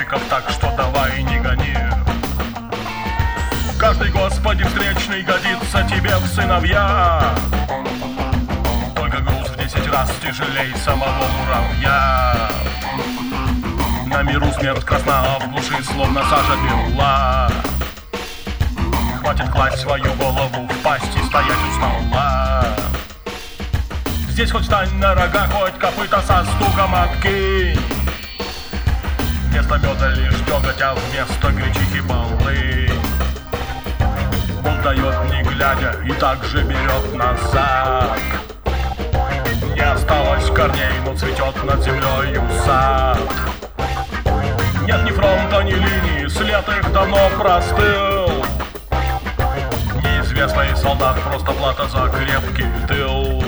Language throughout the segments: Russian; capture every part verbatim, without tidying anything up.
наркотиков, так что давай не гони. Каждый, Господи, встречный годится тебе в сыновья. Только груз в десять раз тяжелей самого муравья. На миру смерть красна, а в глуши словно сажа бела. Хватит класть свою голову в пасть и стоять у стола. Здесь хоть стань на рога, хоть копыта со стуком откинь. Вместо меда лишь деготь, а вместо гречихи полынь. Бог дает не глядя и также берет назад. Не осталось корней, но цветет над землею сад. Нет ни фронта, ни линии, след их давно простыл. Неизвестный солдат, просто плата за крепкий тыл.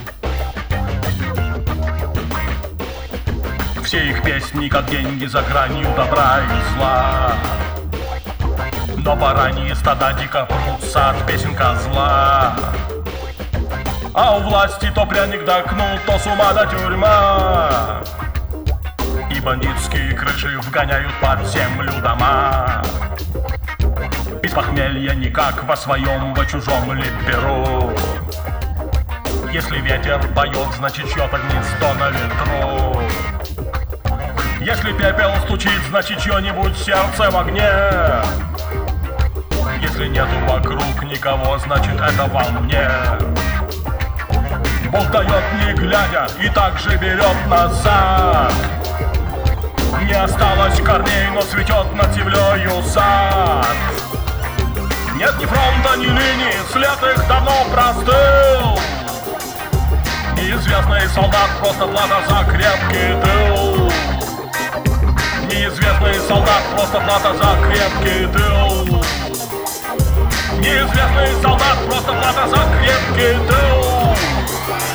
Все их песни, как деньги за гранью добра и зла. Но бараньи стада дико прутся от песен козла. А у власти то пряник да кнут, то с ума да тюрьма. И бандитские крыши вгоняют под землю дома. Без похмелья никак во своем, во чужом ли перу. Если ветер поет, значит чье-то гнездо на ветру. Если пепел стучит, значит чье-нибудь сердце в огне. Если нету вокруг никого, значит это во мне. Бог дает не глядя и также берет назад. Не осталось корней, но цветет над землею сад. Нет ни фронта, ни линии, след их давно простыл. Неизвестный солдат, просто плата за крепкий тыл. Неизвестный солдат, просто плата за крепкий тыл. Неизвестный солдат, просто плата за крепкий тыл.